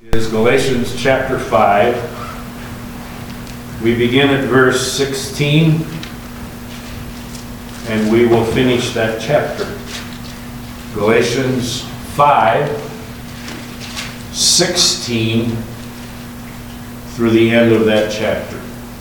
Is Galatians chapter 5. We begin at verse 16 and we will finish that chapter. Galatians 5:16 through the end of that chapter.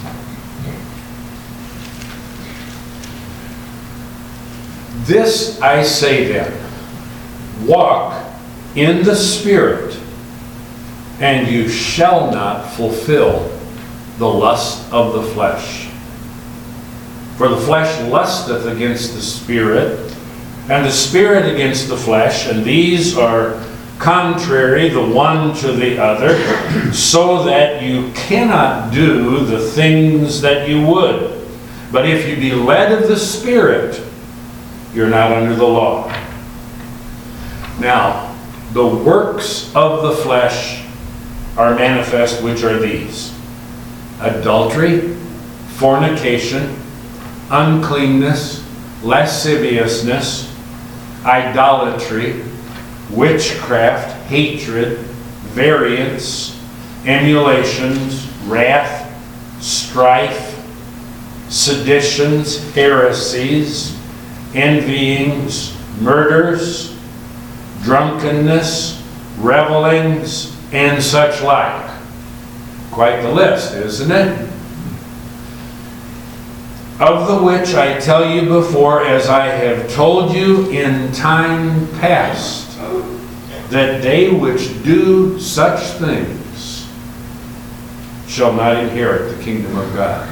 This I say then, walk in the Spirit, and you shall not fulfill the lust of the flesh. For the flesh lusteth against the Spirit, and the Spirit against the flesh, and these are contrary the one to the other, so that you cannot do the things that you would. But if you be led of the Spirit, you're not under the law. Now, the works of the flesh are manifest, which are these: adultery, fornication, uncleanness, lasciviousness, idolatry, witchcraft, hatred, variance, emulations, wrath, strife, seditions, heresies, envyings, murders, drunkenness, revelings, and such like. Quite the list, isn't it? Of the which I tell you before, as I have told you in time past, that they which do such things shall not inherit the kingdom of God.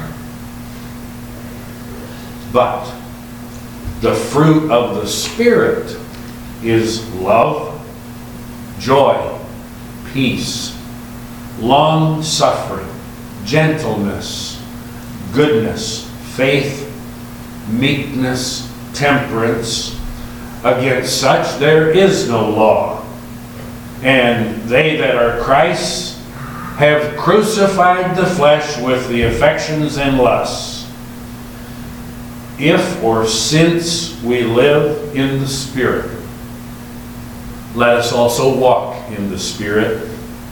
But the fruit of the Spirit is love, joy, peace, long-suffering, gentleness, goodness, faith, meekness, temperance. Against such there is no law. And they that are Christ's have crucified the flesh with the affections and lusts. If or since we live in the Spirit, let us also walk in the Spirit.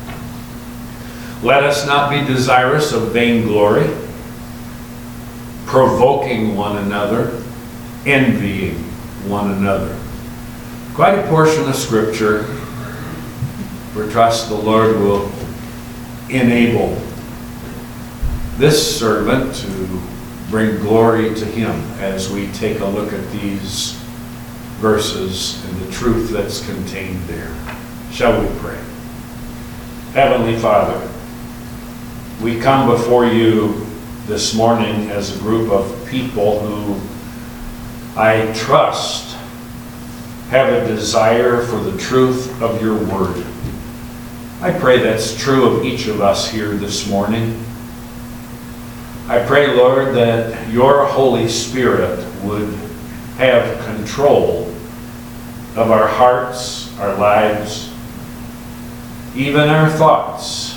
Let us not be desirous of vainglory, provoking one another, envying one another. Quite a portion of Scripture. We trust the Lord will enable this servant to bring glory to Him as we take a look at these verses and the truth that's contained there. Shall we pray? Heavenly Father, we come before you this morning as a group of people who I trust have a desire for the truth of your word. I pray that's true of each of us here this morning. I pray, Lord, that your Holy Spirit would have control of our hearts, our lives, even our thoughts.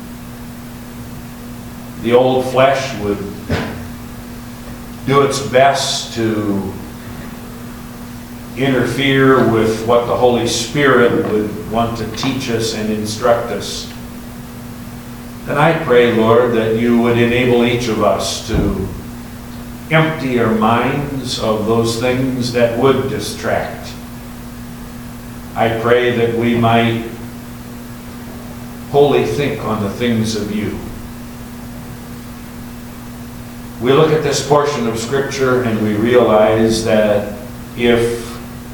The old flesh would do its best to interfere with what the Holy Spirit would want to teach us and instruct us. And I pray, Lord, that you would enable each of us to empty our minds of those things that would distract. I pray that we might wholly think on the things of you. We look at this portion of Scripture and we realize that if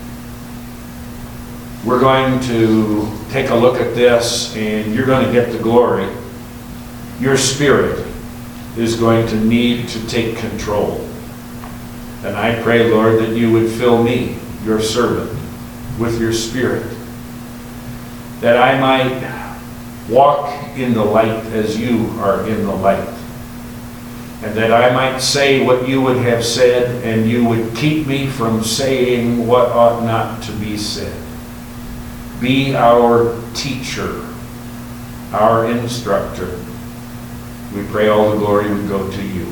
we're going to take a look at this and you're going to get the glory, your Spirit is going to need to take control. And I pray, Lord, that you would fill me, your servant, with your Spirit, that I might walk in the light as you are in the light, and that I might say what you would have said, and you would keep me from saying what ought not to be said. Be our teacher, our instructor. We pray all the glory would go to you.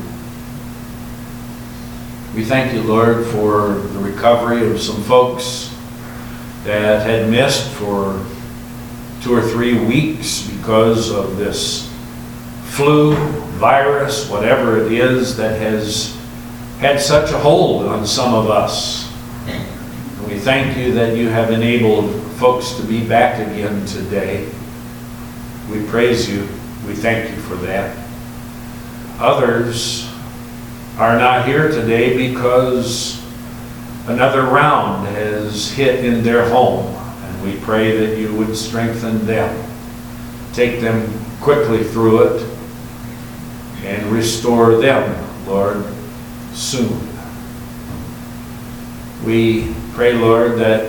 We thank you, Lord, for the recovery of some folks that had missed for 2 or 3 weeks because of this flu, virus, whatever it is that has had such a hold on some of us. And we thank you that you have enabled folks to be back again today. We praise you. We thank you for that. Others are not here today because another round has hit in their home, and we pray that you would strengthen them, take them quickly through it, and restore them, Lord, soon. We pray, Lord, that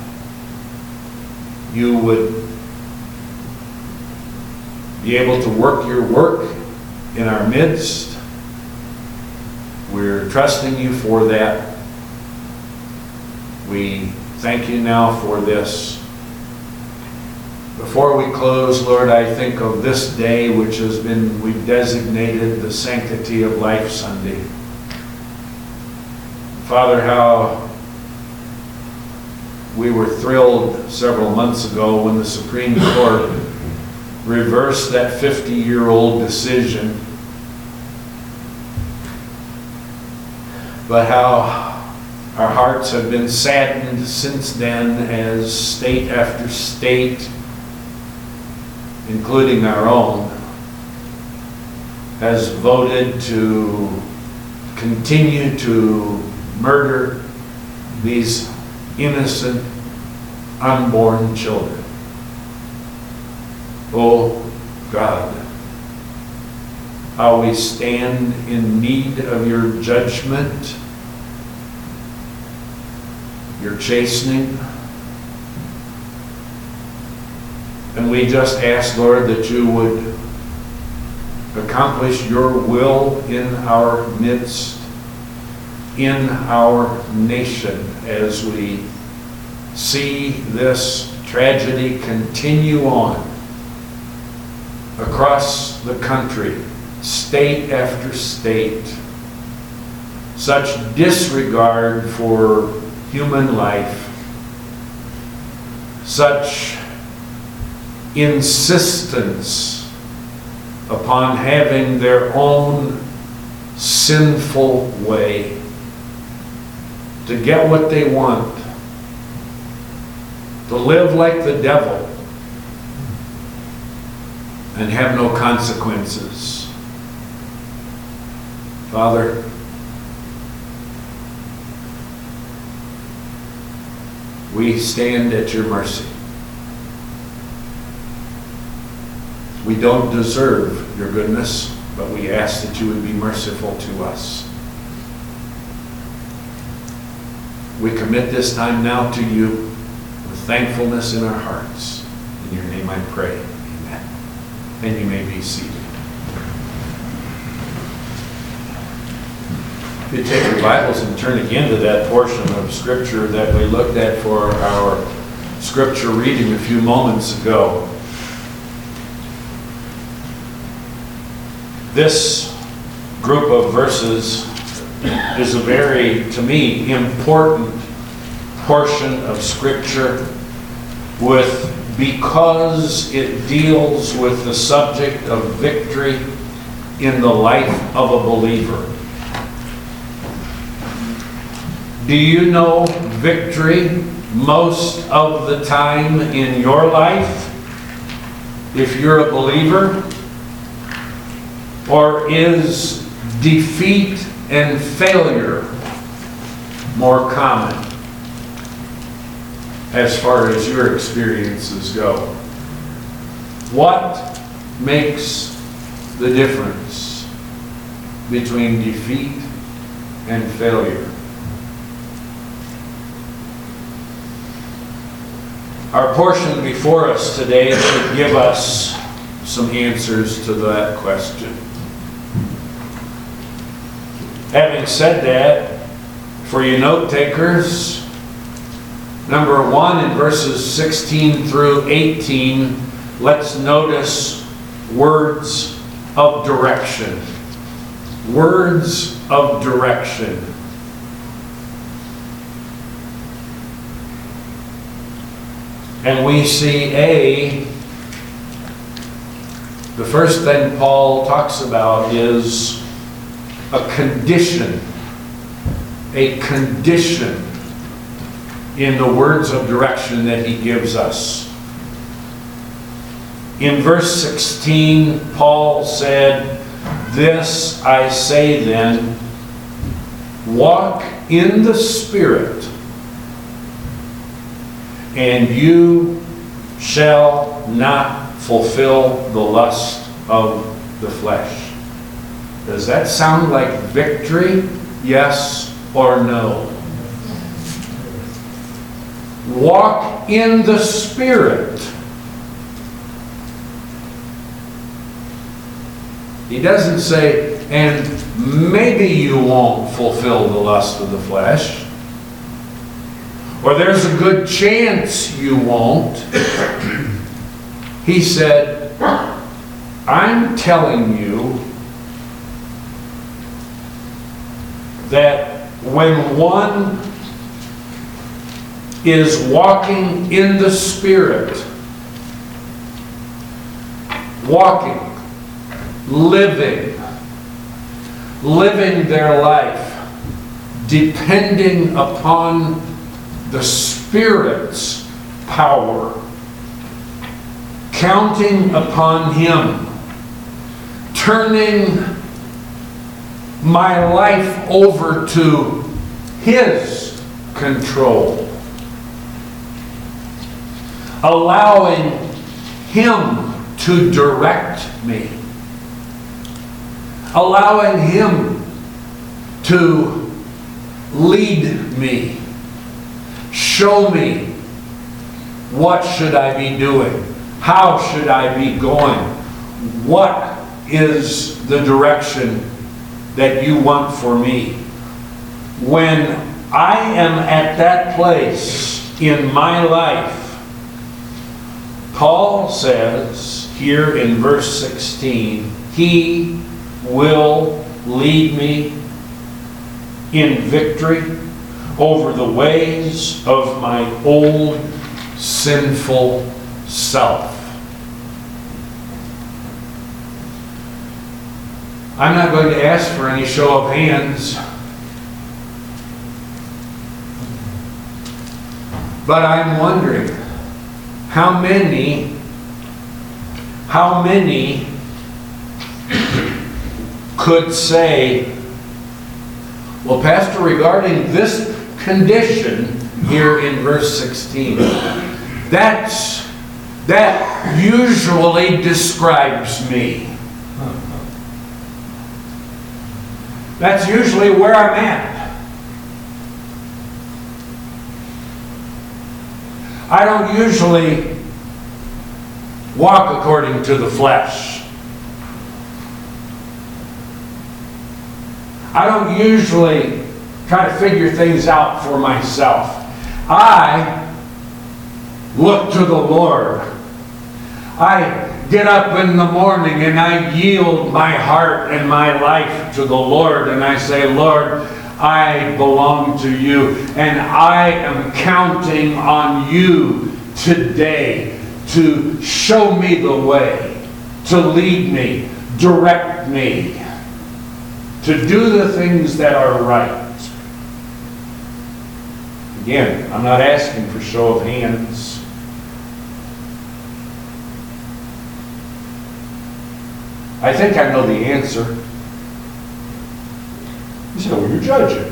you would be able to work your work in our midst. We're trusting you for that. We thank you now for this. Before we close, Lord, I think of this day which we've designated the Sanctity of Life Sunday. Father, how we were thrilled several months ago when the Supreme Court reversed that 50-year-old decision. But how our hearts have been saddened since then as state after state, including our own, has voted to continue to murder these innocent, unborn children. Oh God, how we stand in need of your judgment, your chastening. And we just ask, Lord, that you would accomplish your will in our midst, in our nation, as we see this tragedy continue on across the country, state after state. Such disregard for human life, such insistence upon having their own sinful way to get what they want, to live like the devil and have no consequences. Father, we stand at your mercy. We don't deserve your goodness, but we ask that you would be merciful to us. We commit this time now to you with thankfulness in our hearts. In your name I pray. Amen. And you may be seated. If you take your Bibles and turn again to that portion of Scripture that we looked at for our Scripture reading a few moments ago. This group of verses is a very, to me, important portion of Scripture because it deals with the subject of victory in the life of a believer. Do you know victory most of the time in your life if you're a believer? Or is defeat and failure more common as far as your experiences go? What makes the difference between defeat and failure? Our portion before us today should give us some answers to that question. Having said that, for you note takers, number 1 in verses 16 through 18, let's notice words of direction. Words of direction. And we see The first thing Paul talks about is a condition. A condition in the words of direction that he gives us. In verse 16, Paul said, "This I say then, walk in the Spirit, and you shall not fulfill the lust of the flesh." Does that sound like victory? Yes or no? Walk in the Spirit. He doesn't say, and maybe you won't fulfill the lust of the flesh, or there's a good chance you won't. He said, I'm telling you that when one is walking in the Spirit, walking, living their life, depending upon the Spirit's power, counting upon Him, turning my life over to His control, allowing Him to direct me, allowing Him to lead me, show me what should I be doing, how should I be going, what is the direction that you want for me. When I am at that place in my life, Paul says here in verse 16, He will lead me in victory over the ways of my old sinful self. I'm not going to ask for any show of hands, but I'm wondering how many could say, well, Pastor, regarding this condition here in verse 16, that usually describes me. That's usually where I'm at. I don't usually walk according to the flesh. I don't usually try to figure things out for myself. I look to the Lord. I get up in the morning and I yield my heart and my life to the Lord, and I say, Lord, I belong to you, and I am counting on you today to show me the way, to lead me, direct me, to do the things that are right. Again, I'm not asking for show of hands. I think I know the answer. You say, well, you're judging.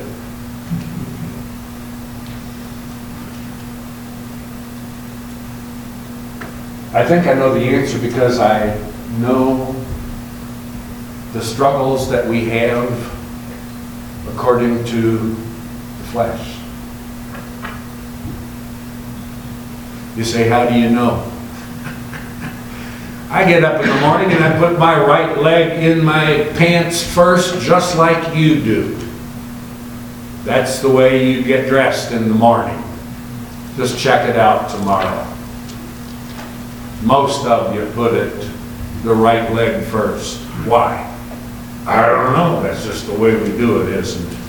I think I know the answer because I know the struggles that we have according to the flesh. You say, how do you know? I get up in the morning and I put my right leg in my pants first, just like you do. That's the way you get dressed in the morning. Just check it out tomorrow. Most of you put it the right leg first. Why? I don't know. That's just the way we do it, isn't it?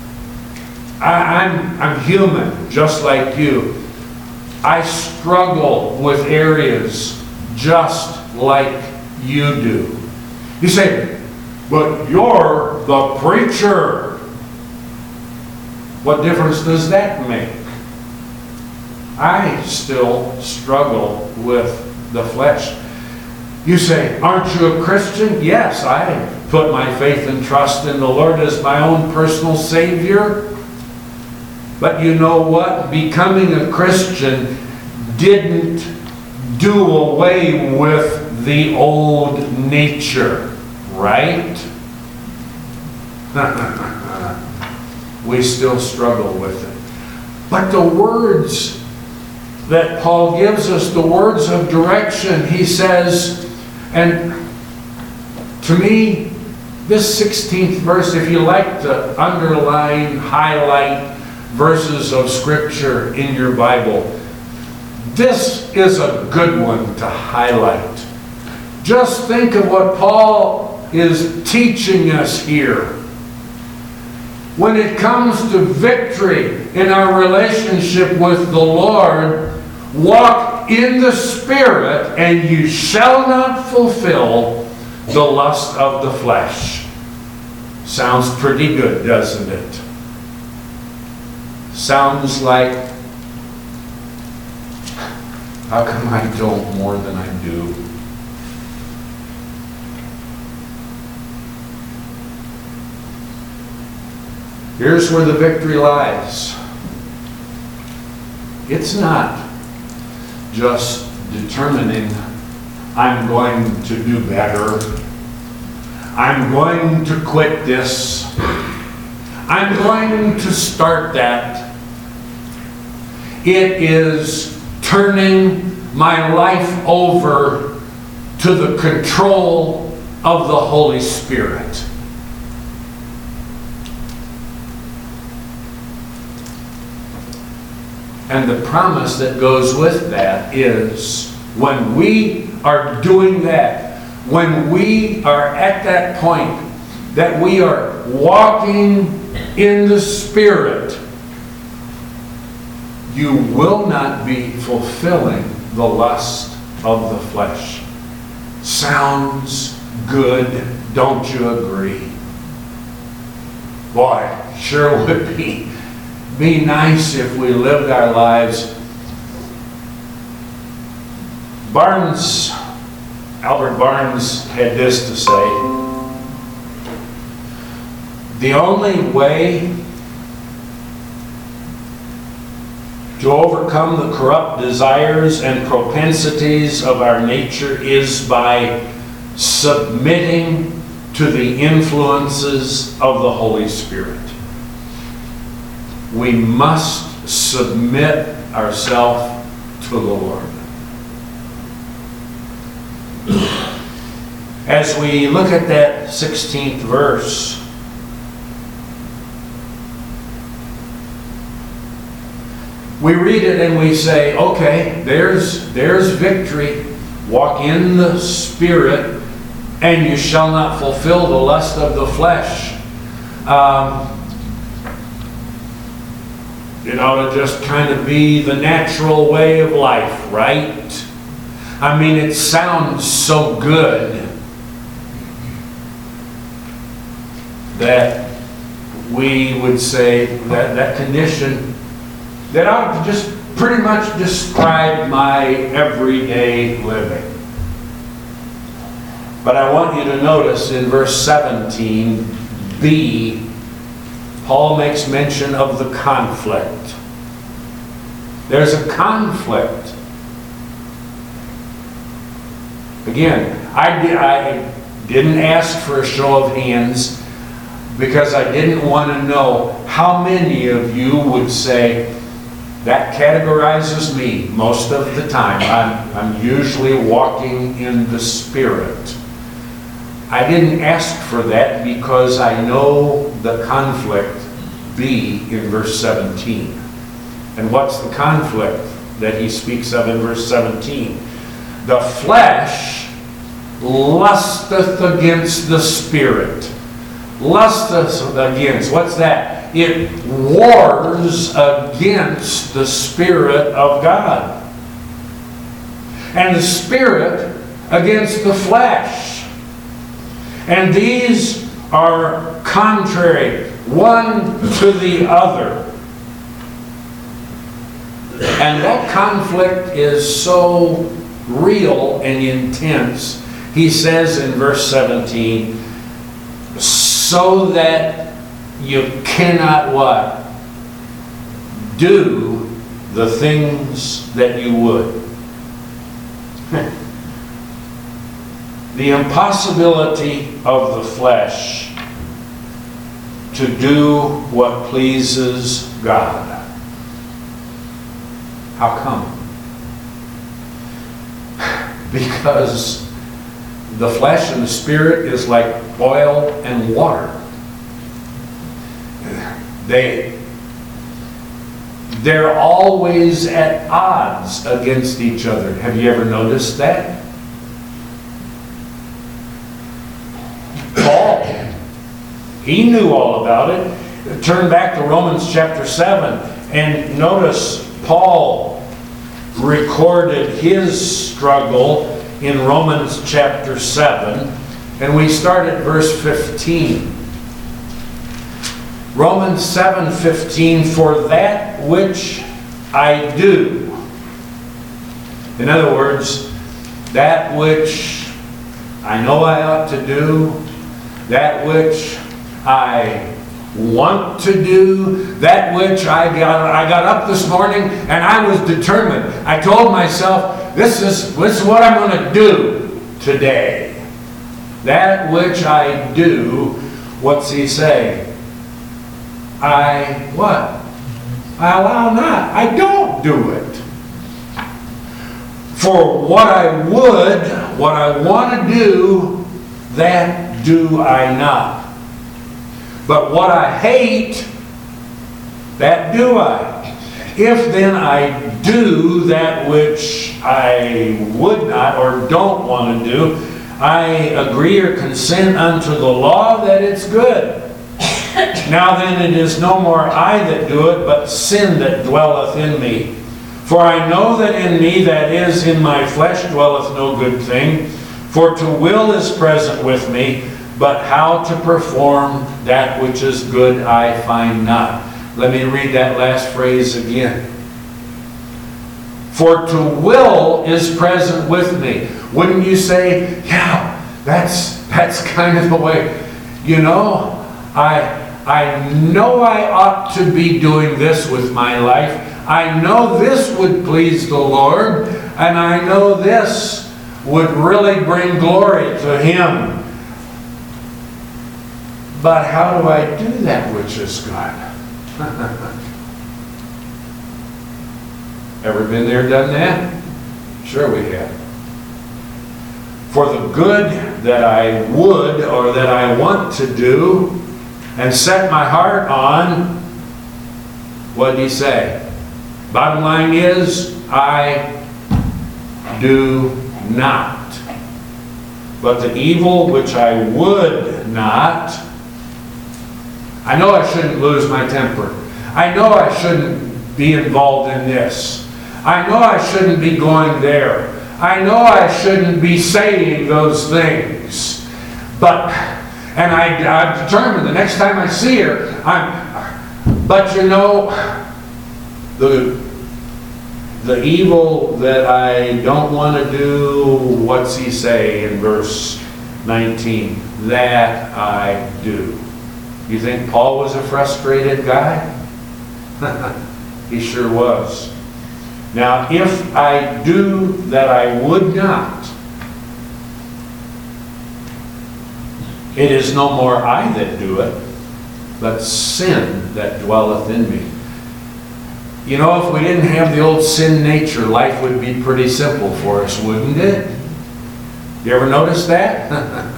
I'm human, just like you. I struggle with areas just like you do. You say, but you're the preacher. What difference does that make? I still struggle with the flesh. You say, aren't you a Christian? Yes, I put my faith and trust in the Lord as my own personal Savior. But you know what? Becoming a Christian didn't do away with the old nature, right? We still struggle with it. But the words that Paul gives us, the words of direction, he says, and to me, this 16th verse, if you like to underline, highlight verses of Scripture in your Bible, this is a good one to highlight. Just think of what Paul is teaching us here. When it comes to victory in our relationship with the Lord, walk in the Spirit, and you shall not fulfill the lust of the flesh. Sounds pretty good, doesn't it? Sounds like, how come I don't more than I do? Here's where the victory lies. It's not just determining, I'm going to do better. I'm going to quit this. I'm going to start that. It is turning my life over to the control of the Holy Spirit. And the promise that goes with that is when we are doing that, when we are at that point that we are walking in the Spirit, you will not be fulfilling the lust of the flesh. Sounds good, don't you agree? Boy, sure would be nice if we lived our lives. Albert Barnes had this to say: the only way to overcome the corrupt desires and propensities of our nature is by submitting to the influences of the Holy Spirit. We must submit ourselves to the Lord. As we look at that 16th verse, we read it and we say, okay, there's victory. Walk in the Spirit, and you shall not fulfill the lust of the flesh. It ought to just kind of be the natural way of life, right? I mean, it sounds so good that we would say that condition that ought to just pretty much describe my everyday living. But I want you to notice in verse 17b, Paul makes mention of the conflict. There's a conflict. Again, I didn't ask for a show of hands because I didn't want to know how many of you would say, that categorizes me most of the time. I'm usually walking in the Spirit. I didn't ask for that because I know the conflict be in verse 17. And what's the conflict that he speaks of in verse 17? The flesh lusteth against the Spirit. Lusteth against, what's that? It wars against the Spirit of God. And the Spirit against the flesh. And these are contrary one to the other. And that conflict is so real and intense. He says in verse 17, so that you cannot what? Do the things that you would. The impossibility of the flesh to do what pleases God. How come? Because the flesh and the spirit is like oil and water. They're always at odds against each other. Have you ever noticed that? Paul, he knew all about it. Turn back to Romans chapter 7 and notice Paul recorded his struggle in Romans chapter 7, and we start at verse 15. Romans 7:15, for that which I do. In other words, that which I know I ought to do, that which I want to do, that which I got up this morning and I was determined. I told myself, this is what I'm going to do today. That which I do, what's he say? I what? I allow not. I don't do it. For what I would, what I want to do, that do I not. But what I hate, that do I. If then I do that which I would not or don't want to do, I agree or consent unto the law that it's good. Now then it is no more I that do it, but sin that dwelleth in me. For I know that in me, that is, in my flesh, dwelleth no good thing. For to will is present with me, but how to perform that which is good I find not. Let me read that last phrase again. For to will is present with me. Wouldn't you say, yeah, that's kind of the way, you know, I know I ought to be doing this with my life. I know this would please the Lord, and I know this would really bring glory to Him. But how do I do that which is good? Ever been there, done that? Sure we have. For the good that I would or that I want to do and set my heart on, what did he say? Bottom line is, I do not. But the evil which I would not, I know I shouldn't lose my temper. I know I shouldn't be involved in this. I know I shouldn't be going there. I know I shouldn't be saying those things. And I'm determined the next time I see her, but you know, the evil that I don't want to do, what's he say in verse 19? That I do. You think Paul was a frustrated guy? He sure was. Now, if I do that I would not, it is no more I that do it, but sin that dwelleth in me. You know, if we didn't have the old sin nature, life would be pretty simple for us, wouldn't it? You ever notice that?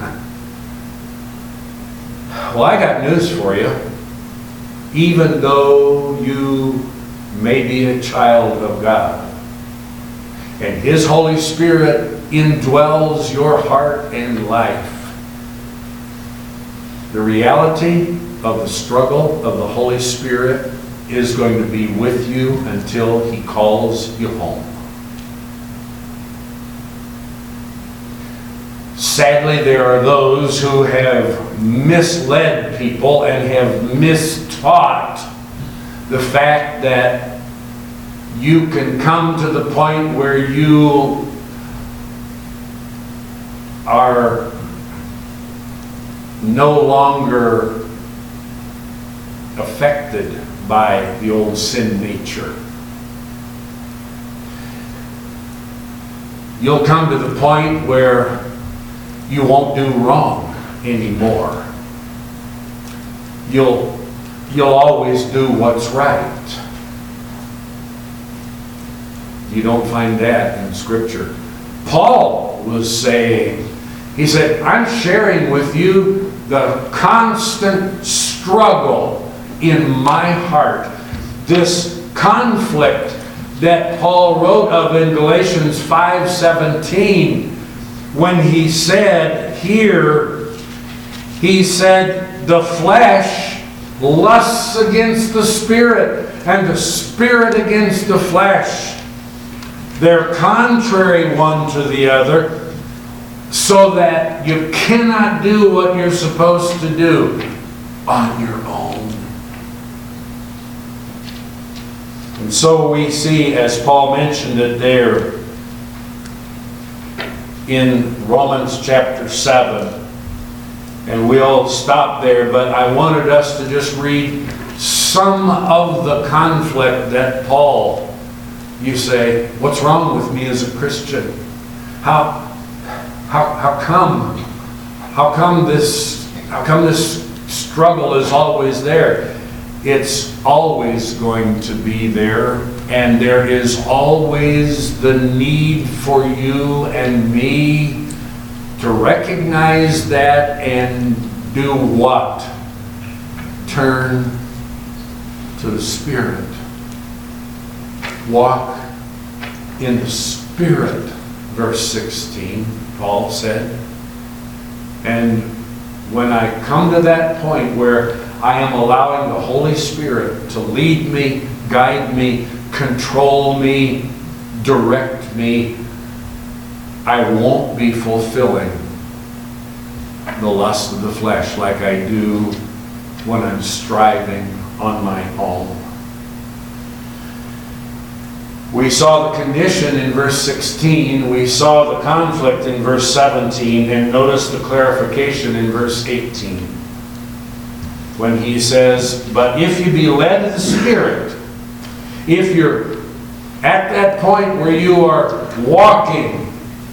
Well, I got news for you. Even though you may be a child of God, and His Holy Spirit indwells your heart and life, the reality of the struggle of the Holy Spirit is going to be with you until He calls you home. Sadly, there are those who have misled people and have mistaught the fact that you can come to the point where you are no longer affected by the old sin nature. You'll come to the point where you won't do wrong anymore. You'll always do what's right. You don't find that in Scripture. Paul was saying, he said, I'm sharing with you the constant struggle in my heart. This conflict that Paul wrote of in Galatians 5:17, when he said here, he said, the flesh lusts against the Spirit, and the Spirit against the flesh. They're contrary one to the other, so that you cannot do what you're supposed to do on your own. And so we see, as Paul mentioned it there in Romans chapter 7, and we'll stop there, but I wanted us to just read some of the conflict that Paul, you say, what's wrong with me as a Christian? How come this struggle is always there? It's always going to be there, and there is always the need for you and me to recognize that and do what? Turn to the Spirit. Walk in the Spirit, verse 16, Paul said. And when I come to that point where I am allowing the Holy Spirit to lead me, guide me, control me, direct me, I won't be fulfilling the lust of the flesh like I do when I'm striving on my own. We saw the condition in verse 16, we saw the conflict in verse 17, and notice the clarification in verse 18. When he says, but if you be led of the Spirit, if you're at that point where you are walking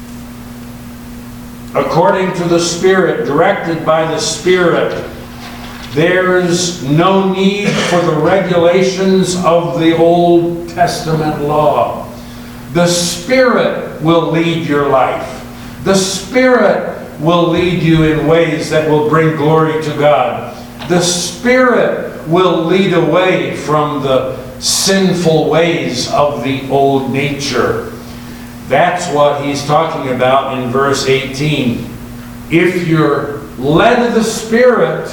according to the Spirit, directed by the Spirit, there's no need for the regulations of the Old Testament law. The Spirit will lead your life. The Spirit will lead you in ways that will bring glory to God. The Spirit will lead away from the sinful ways of the old nature. That's what he's talking about in verse 18. If you're led of the Spirit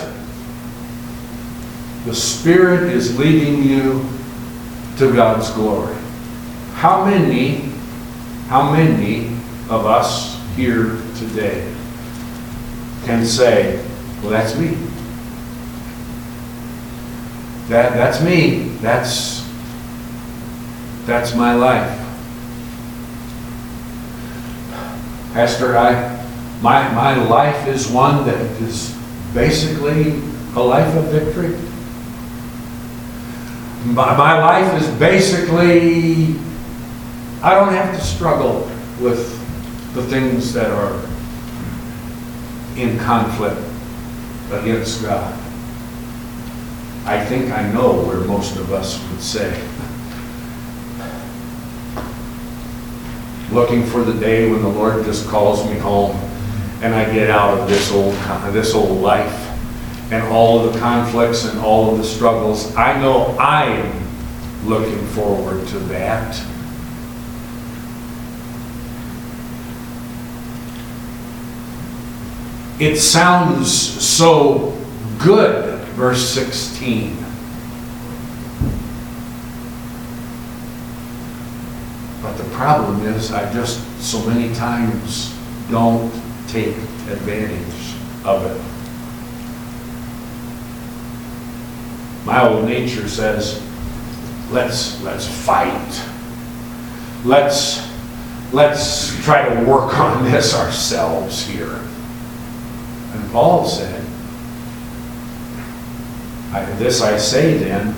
is leading you to God's glory. How many of us here today can say, well, that's me. That's me. That's my life. Pastor, my life is one that is basically a life of victory. My life is basically, I don't have to struggle with the things that are in conflict against God. I think I know where most of us would say. Looking for the day when the Lord just calls me home and I get out of this old life and all of the conflicts and all of the struggles. I know I am looking forward to that. It sounds so good, verse 16. But the problem is, I just so many times don't take advantage of it. My old nature says, let's fight. Let's try to work on this ourselves here. And Paul said, this I say then,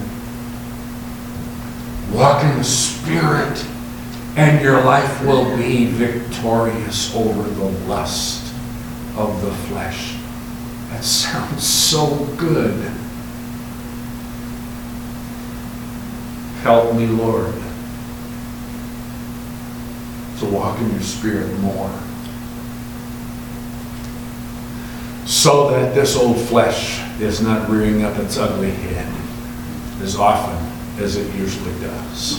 walk in the Spirit, and your life will be victorious over the lust of the flesh. That sounds so good. Help me, Lord, to walk in your Spirit more, so that this old flesh is not rearing up its ugly head as often as it usually does.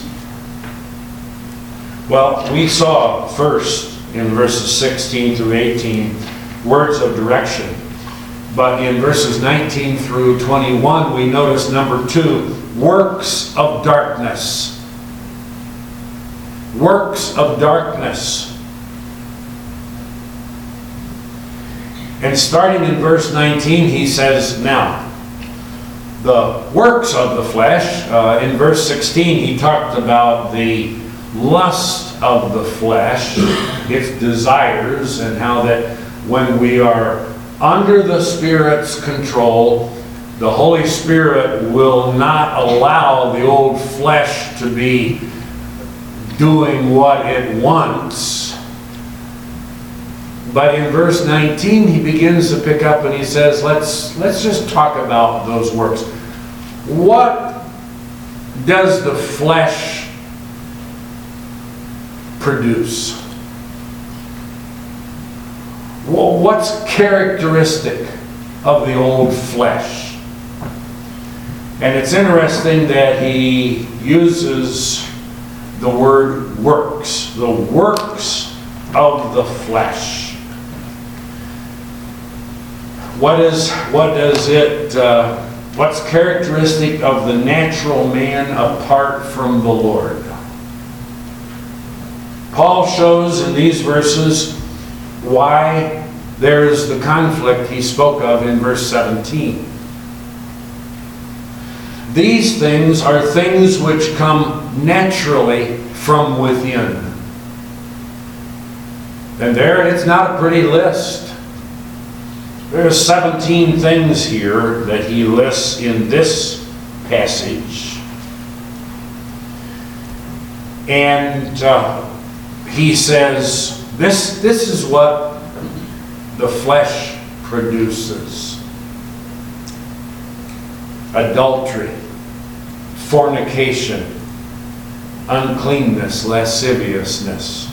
Well, we saw first in verses 16 through 18 words of direction, but in verses 19 through 21 we notice number 2, works of darkness. Works of darkness. And starting in verse 19, he says, now, the works of the flesh. In verse 16, he talked about the lust of the flesh, its desires, and how that when we are under the Spirit's control, the Holy Spirit will not allow the old flesh to be doing what it wants. But in verse 19, he begins to pick up and he says, let's just talk about those works. What does the flesh produce? Well, what's characteristic of the old flesh? And it's interesting that he uses the word works. The works of the flesh. What's characteristic of the natural man apart from the Lord? Paul shows in these verses why there is the conflict he spoke of in verse 17. These things are things which come naturally from within. And there, it's not a pretty list. There are 17 things here that he lists in this passage. And he says, this is what the flesh produces. Adultery, fornication, uncleanness, lasciviousness,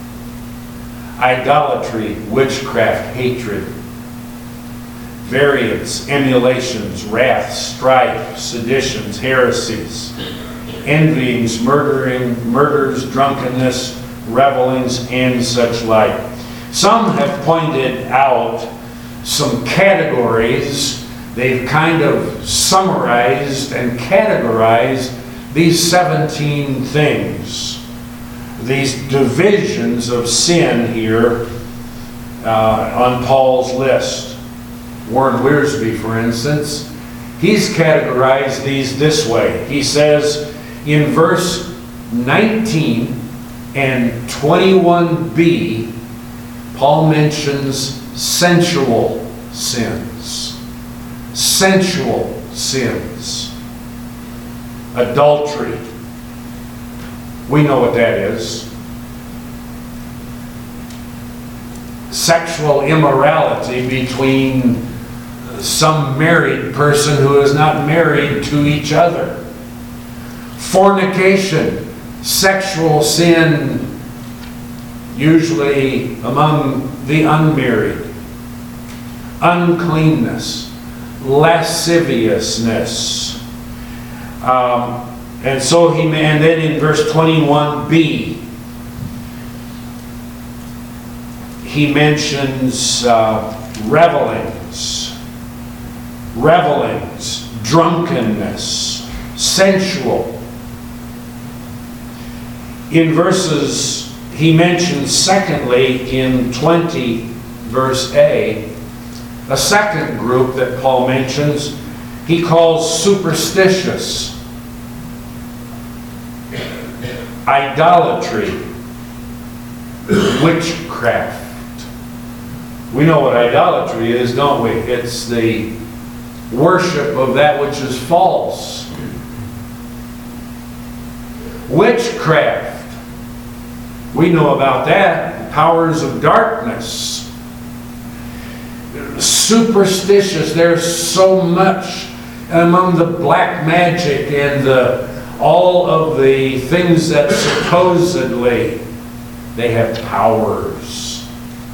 idolatry, witchcraft, hatred, variance, emulations, wrath, strife, seditions, heresies, envyings, murders, drunkenness, revelings, and such like. Some have pointed out some categories. They've kind of summarized and categorized these 17 things, these divisions of sin here on Paul's list. Warren Wiersbe, for instance, he's categorized these this way. He says in verse 19 and 21b, Paul mentions sensual sins. Sensual sins. Adultery. We know what that is. Sexual immorality between some married person who is not married to each other. Fornication, sexual sin, usually among the unmarried. Uncleanness, lasciviousness. And then in verse 21b, he mentions revelings, drunkenness, sensual. In verses, he mentions secondly in 20, verse A, a second group that Paul mentions, he calls superstitious, idolatry, witchcraft. We know what idolatry is, don't we? It's the worship of that which is false. Witchcraft. We know about that. Powers of darkness. Superstitious. There's so much among the black magic and all of the things that supposedly they have powers.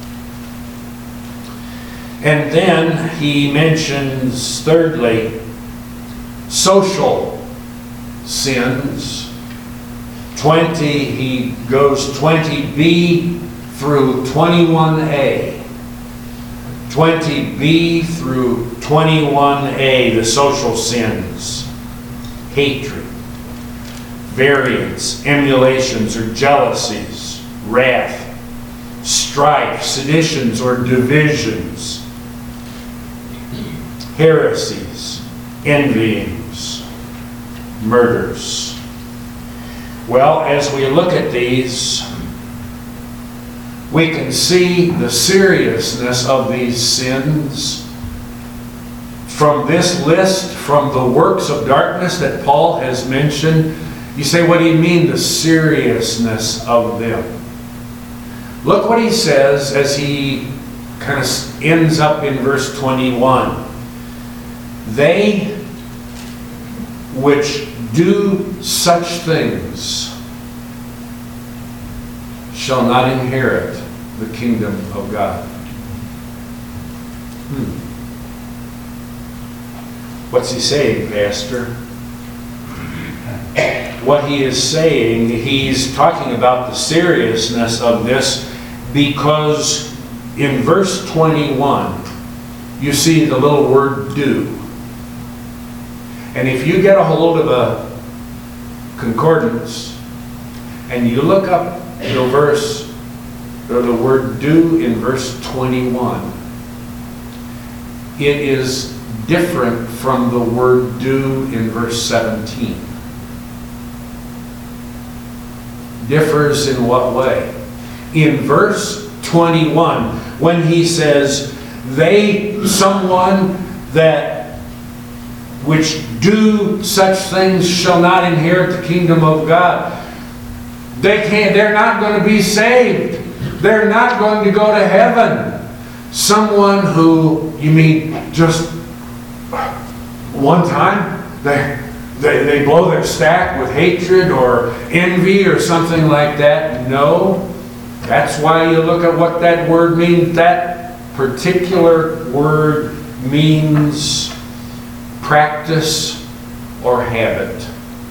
And then he mentions, thirdly, social sins. 20, he goes 20b through 21a. 20b through 21a, the social sins. Hatred, variance, emulations or jealousies, wrath, strife, seditions or divisions, heresies, envyings, murders. Well, as we look at these, we can see the seriousness of these sins from this list, from the works of darkness that Paul has mentioned. You say, what do you mean, the seriousness of them? Look what he says as he kind of ends up in verse 21. They which do such things shall not inherit the kingdom of God. What's he saying, Pastor? What he is saying, he's talking about the seriousness of this, because in verse 21 you see the little word do. And if you get a hold of a concordance and you look up the verse, or the word do in verse 21, it is different from the word do in verse 17. Differs in what way? In verse 21, when he says, someone that which do such things shall not inherit the kingdom of God. They're not going to be saved. They're not going to go to heaven. Someone who, you mean just one time they blow their stack with hatred or envy or something like that? No. That's why you look at what that word means. That particular word means practice or habit.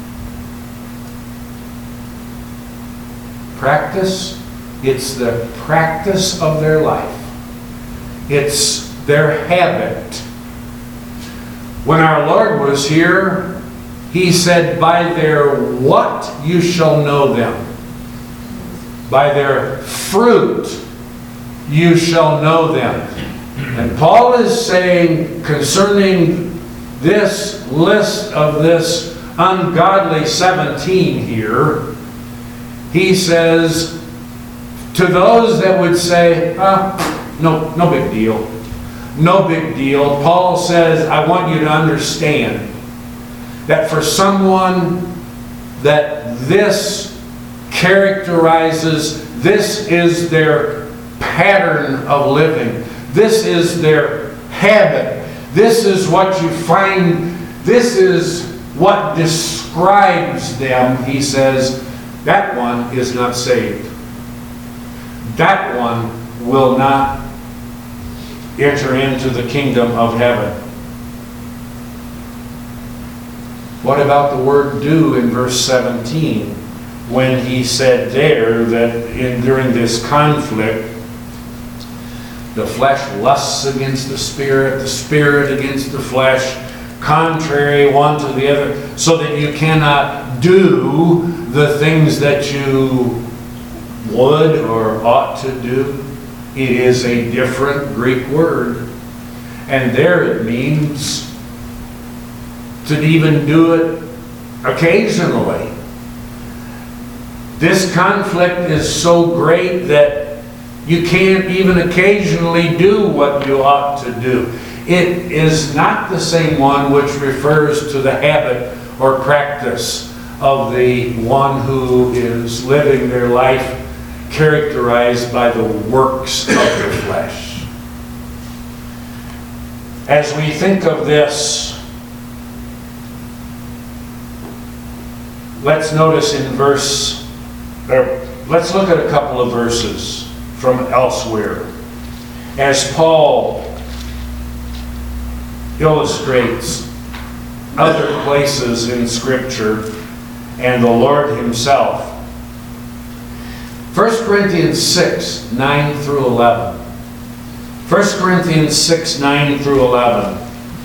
Practice, it's the practice of their life. It's their habit. When our Lord was here, he said, by their what you shall know them. By their fruit you shall know them. And Paul is saying concerning this list of this ungodly 17 here, he says to those that would say, no big deal. No big deal. Paul says, I want you to understand that for someone that this characterizes, this is their pattern of living. This is their habit. This is what you find. This is what describes them. He says, that one is not saved. That one will not enter into the kingdom of heaven. What about the word do in verse 17? When he said there that during this conflict, the flesh lusts against the spirit against the flesh, contrary one to the other, so that you cannot do the things that you would or ought to do. It is a different Greek word. And there it means to even do it occasionally. This conflict is so great that you can't even occasionally do what you ought to do. It is not the same one which refers to the habit or practice of the one who is living their life characterized by the works of the flesh. As we think of this, let's notice let's look at a couple of verses from elsewhere. As Paul illustrates other places in Scripture and the Lord Himself. 1 Corinthians 6, 9 through 11. 1 Corinthians 6, 9 through 11.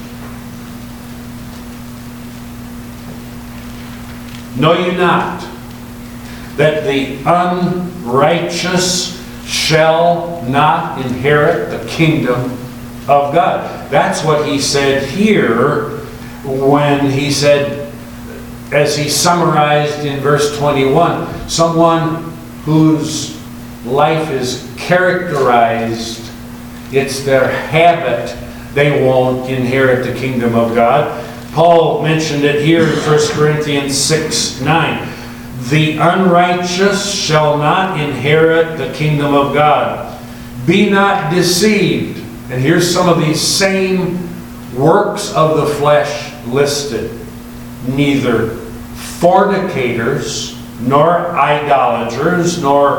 Know ye not that the unrighteous shall not inherit the kingdom of God? That's what he said here when he said, as he summarized in verse 21, someone whose life is characterized, it's their habit, they won't inherit the kingdom of God. Paul mentioned it here in 1 Corinthians 6, 9. The unrighteous shall not inherit the kingdom of God. Be not deceived. And here's some of these same works of the flesh listed. Neither fornicators, nor idolaters, nor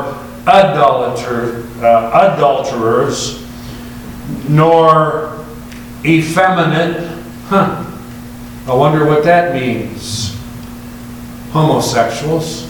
adulterers, nor effeminate. I wonder what that means. Homosexuals.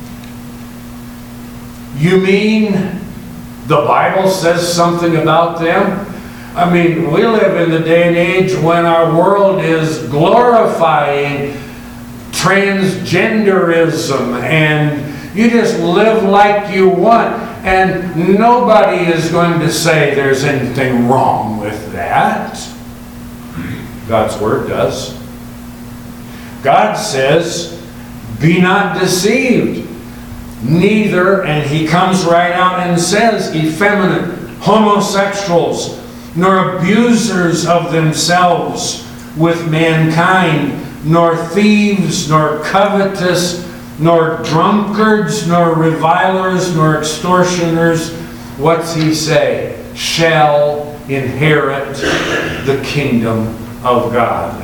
You mean the Bible says something about them? I mean, we live in the day and age when our world is glorifying transgenderism, and you just live like you want, and nobody is going to say there's anything wrong with that. God's Word does. God says, be not deceived. Neither, and He comes right out and says, effeminate, homosexuals, nor abusers of themselves with mankind, nor thieves, nor covetous, nor drunkards, nor revilers, nor extortioners. What's He say? Shall inherit the kingdom of God.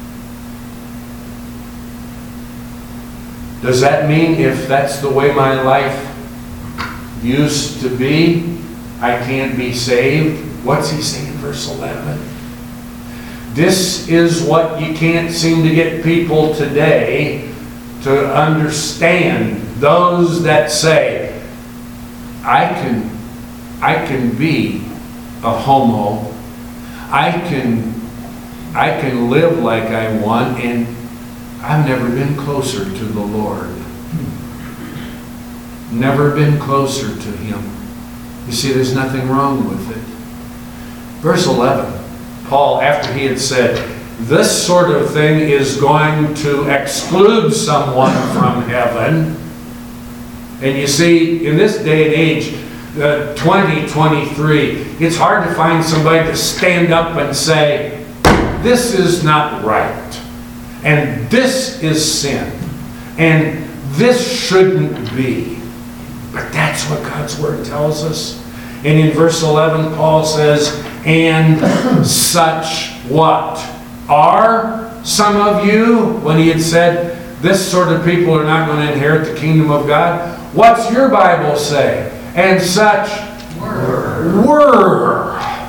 Does that mean if that's the way my life used to be, I can't be saved? What's he saying in verse 11? This is what you can't seem to get people today to understand. Those that say, I can be a homo. I can live like I want, and I've never been closer to the Lord. Never been closer to Him. You see, there's nothing wrong with it. Verse 11, Paul, after he had said, this sort of thing is going to exclude someone from heaven. And you see, in this day and age, 2023, it's hard to find somebody to stand up and say, this is not right. And this is sin. And this shouldn't be. But that's what God's Word tells us. And in verse 11, Paul says, and such what? Are some of you, when he had said, this sort of people are not going to inherit the kingdom of God? What's your Bible say? And such were.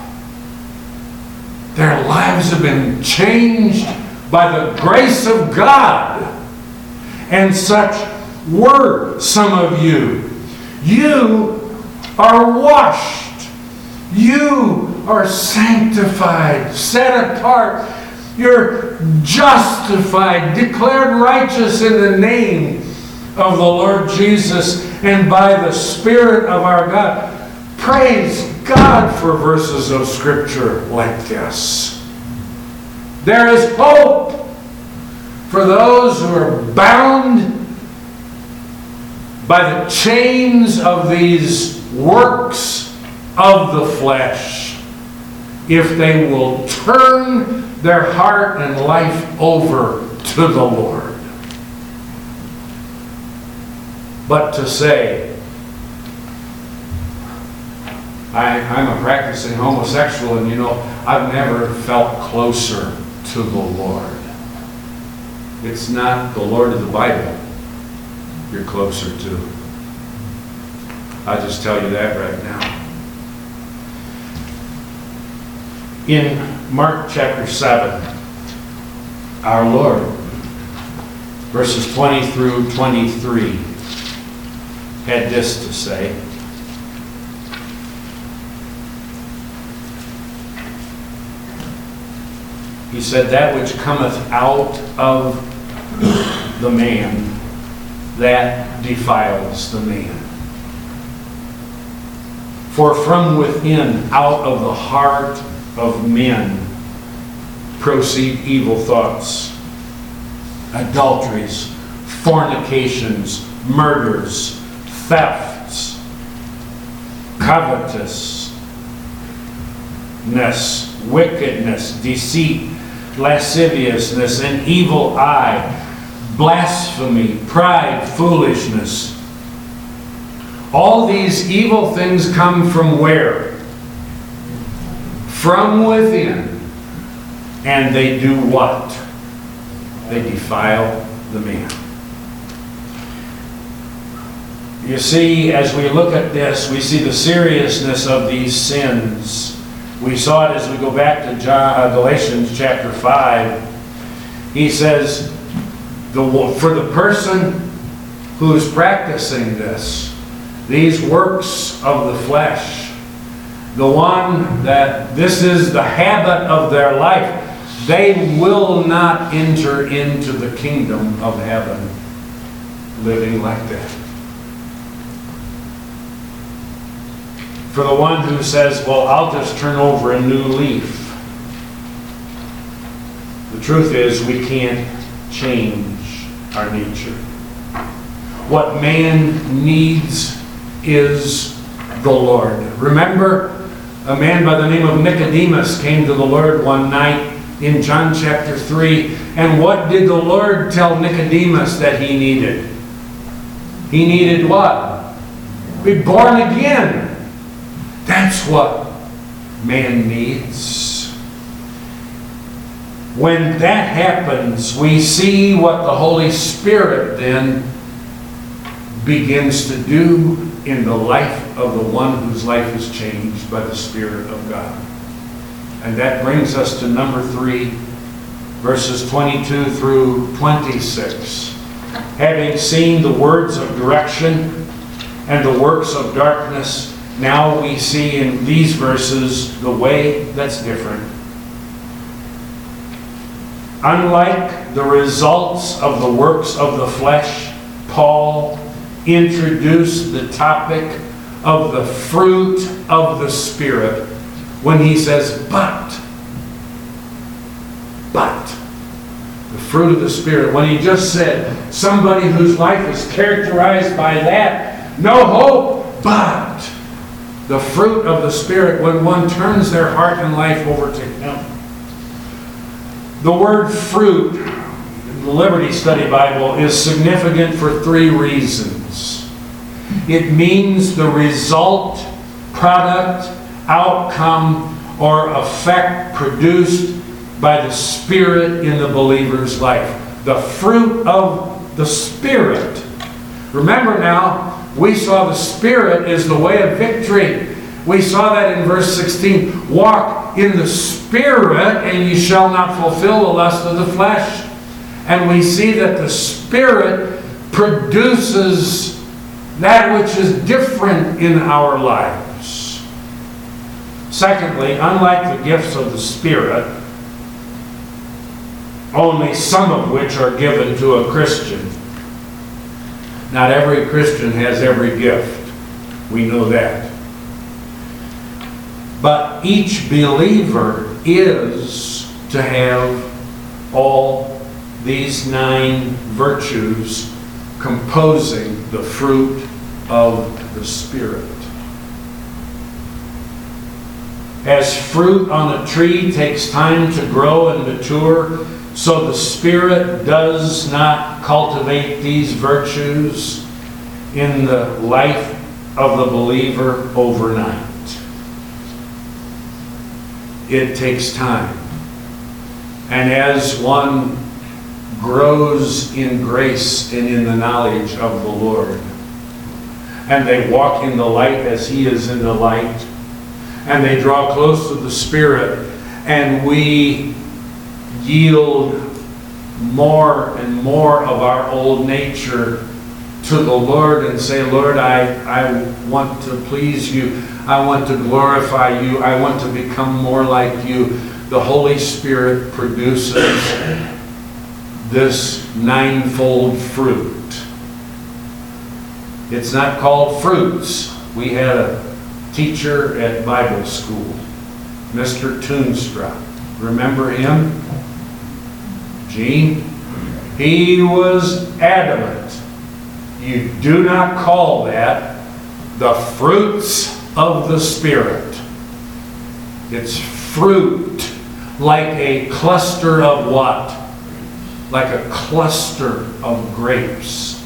Their lives have been changed by the grace of God. And such were some of you. You are washed. You are sanctified, set apart. You're justified, declared righteous in the name of the Lord Jesus and by the Spirit of our God. Praise God for verses of Scripture like this. There is hope for those who are bound by the chains of these works of the flesh, if they will turn their heart and life over to the Lord. But to say, I'm a practicing homosexual, and I've never felt closer to the Lord. It's not the Lord of the Bible you're closer to. I'll just tell you that right now. In Mark chapter 7, our Lord, verses 20 through 23, had this to say. He said, that which cometh out of the man, that defiles the man. For from within, out of the heart of men, proceed evil thoughts, adulteries, fornications, murders, thefts, covetousness, wickedness, deceit, lasciviousness, an evil eye, blasphemy, pride, foolishness. All these evil things come from where? From within. And they do what? They defile the man. You see, as we look at this, we see the seriousness of these sins. We saw it as we go back to Galatians chapter 5. He says, for the person who is practicing this, these works of the flesh, the one that this is the habit of their life, they will not enter into the kingdom of heaven living like that. For the one who says, well, I'll just turn over a new leaf. The truth is, we can't change our nature. What man needs is the Lord. Remember, a man by the name of Nicodemus came to the Lord one night in John chapter 3. And what did the Lord tell Nicodemus that he needed? He needed what? Be born again. That's what man needs. When that happens, we see what the Holy Spirit then begins to do in the life of the one whose life is changed by the Spirit of God. And that brings us to number 3, verses 22 through 26. Having seen the words of direction and the works of darkness, now we see in these verses the way that's different. Unlike the results of the works of the flesh, Paul introduced the topic of the fruit of the Spirit when he says, but. The fruit of the Spirit. When he just said, somebody whose life is characterized by that, no hope, but the fruit of the Spirit, when one turns their heart and life over to Him. The word fruit in the Liberty Study Bible is significant for 3 reasons. It means the result, product, outcome, or effect produced by the Spirit in the believer's life. The fruit of the Spirit. Remember now, we saw the Spirit is the way of victory. We saw that in verse 16. Walk in the Spirit, and ye shall not fulfill the lust of the flesh. And we see that the Spirit produces that which is different in our lives. Secondly, unlike the gifts of the Spirit, only some of which are given to a Christian. Not every Christian has every gift. We know that. But each believer is to have all these 9 virtues composing the fruit of the Spirit. As fruit on a tree takes time to grow and mature, so the Spirit does not cultivate these virtues in the life of the believer overnight. It takes time. And as one grows in grace and in the knowledge of the Lord, and they walk in the light as He is in the light, and they draw close to the Spirit, and we yield more and more of our old nature to the Lord and say, Lord, I want to please you. I want to glorify you. I want to become more like you. The Holy Spirit produces this 9-fold fruit. It's not called fruits. We had a teacher at Bible school, Mr. Toonstra. Remember him? Gene? He was adamant. You do not call that the fruits of the Spirit. It's fruit, like a cluster of what? Like a cluster of grapes.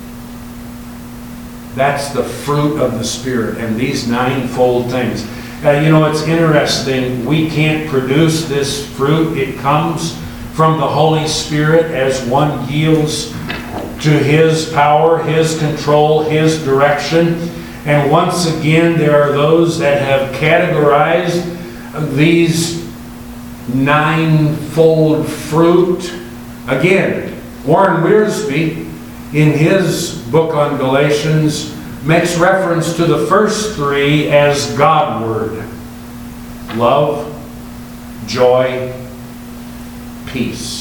That's the fruit of the Spirit, and these 9-fold things. It's interesting. We can't produce this fruit. It comes from the Holy Spirit as one yields to His power, His control, His direction. And once again, there are those that have categorized these 9-fold fruit. Again, Warren Wiersbe, in his book on Galatians, makes reference to the first 3 as Godward: love, joy, peace.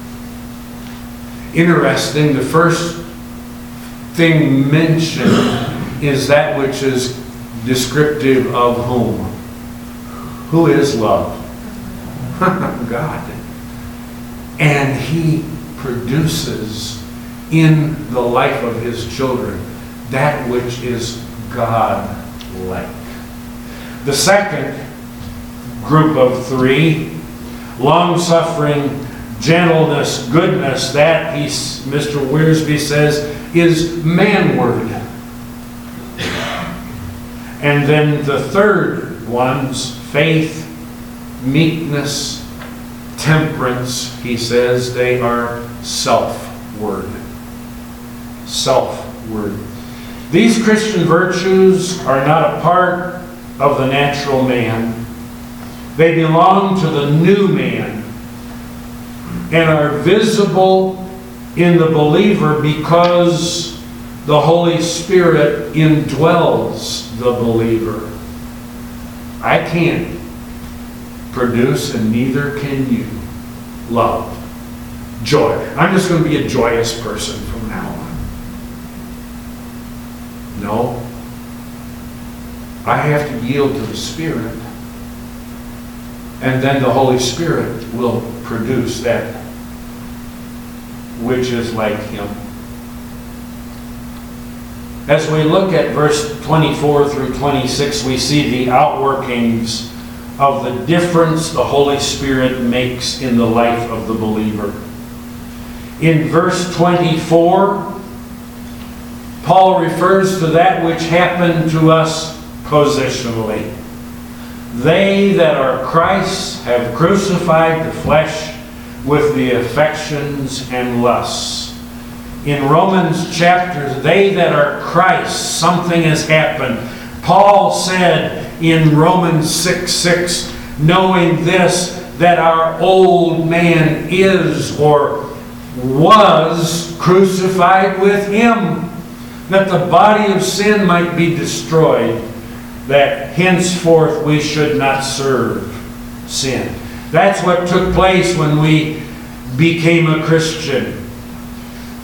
Interesting, the first thing mentioned is that which is descriptive of whom? Who is love? God. And He produces in the life of His children that which is God-like. The second group of 3, long-suffering, gentleness, goodness, that Mr. Wiersbe says is manward. And then the third ones, faith, meekness, temperance, he says, they are self-word. Self-word. These Christian virtues are not a part of the natural man. They belong to the new man and are visible in the believer because the Holy Spirit indwells the believer. I can't produce, and neither can you, love, joy. I'm just going to be a joyous person from now on. No. I have to yield to the Spirit, and then the Holy Spirit will produce that which is like Him. As we look at verse 24 through 26, we see the outworkings of the difference the Holy Spirit makes in the life of the believer. In verse 24, Paul refers to that which happened to us positionally. They that are Christ's have crucified the flesh with the affections and lusts. In Romans chapter, they that are Christ's, something has happened. Paul said in Romans 6:6, knowing this, that our old man is or was crucified with Him, that the body of sin might be destroyed, that henceforth we should not serve sin. That's what took place when we became a Christian.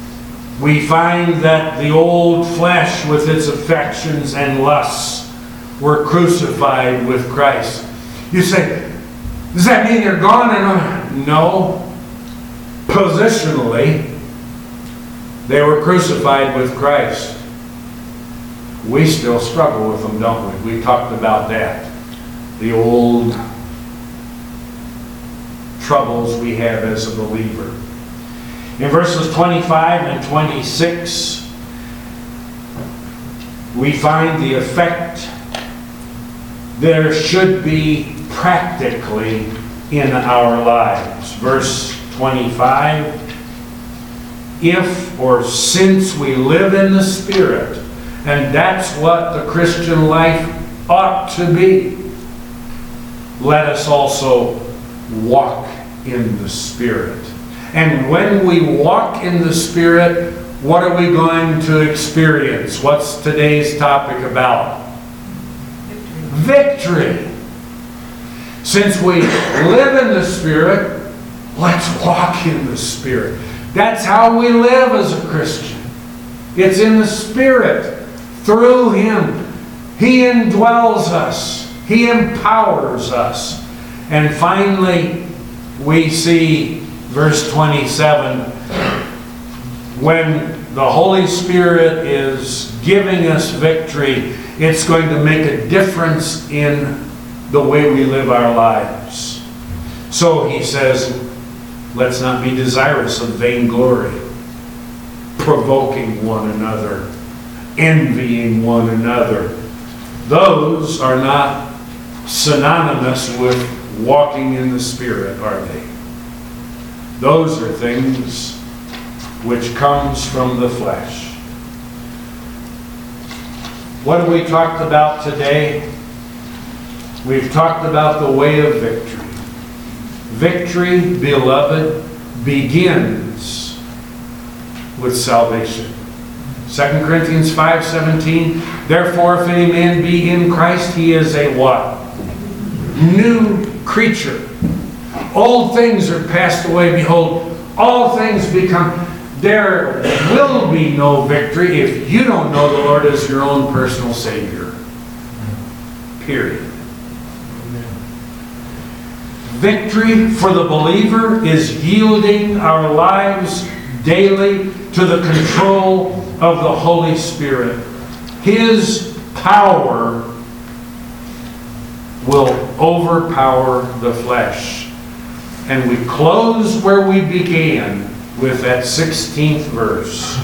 We find that the old flesh with its affections and lusts were crucified with Christ. You say, does that mean they're gone? No. Positionally, they were crucified with Christ. We still struggle with them, don't we? We talked about that. The old troubles we have as a believer. In verses 25 and 26, we find the effect there should be practically in our lives. Verse 25, if or since we live in the Spirit, and that's what the Christian life ought to be, let us also walk in the Spirit. And when we walk in the Spirit, what are we going to experience? What's today's topic about? Victory. Since we live in the Spirit, let's walk in the Spirit. That's how we live as a Christian. It's in the Spirit. Through Him. He indwells us. He empowers us. And finally, we see verse 27, when the Holy Spirit is giving us victory, it's going to make a difference in the way we live our lives. So he says, let's not be desirous of vainglory, provoking one another, envying one another. Those are not synonymous with walking in the Spirit, are they? Those are things which comes from the flesh. What have we talked about today? We've talked about the way of victory. Victory, beloved, begins with salvation. 2 Corinthians 5:17, therefore if any man be in Christ, he is a what? New creature. Old things are passed away. Behold, all things become. There will be no victory if you don't know the Lord as your own personal Savior. Period. Victory for the believer is yielding our lives daily to the control of the Holy Spirit. His power will overpower the flesh. And we close where we began with that 16th verse.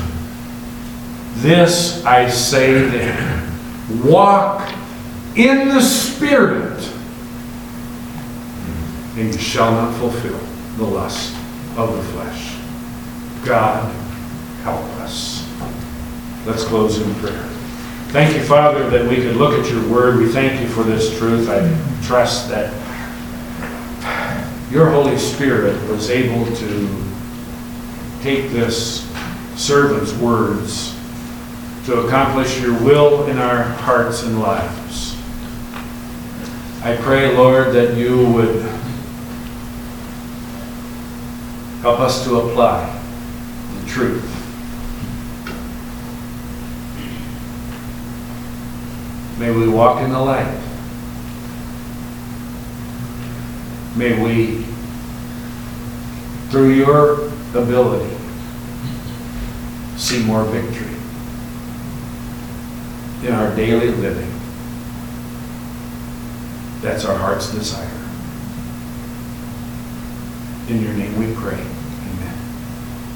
This I say then, walk in the Spirit, and you shall not fulfill the lust of the flesh. God, help us. Let's close in prayer. Thank you, Father, that we could look at your word. We thank you for this truth. I trust that your Holy Spirit was able to take this servant's words to accomplish your will in our hearts and lives. I pray, Lord, that you would help us to apply the truth. May we walk in the light. May we, through your ability, see more victory in our daily living. That's our heart's desire. In your name we pray.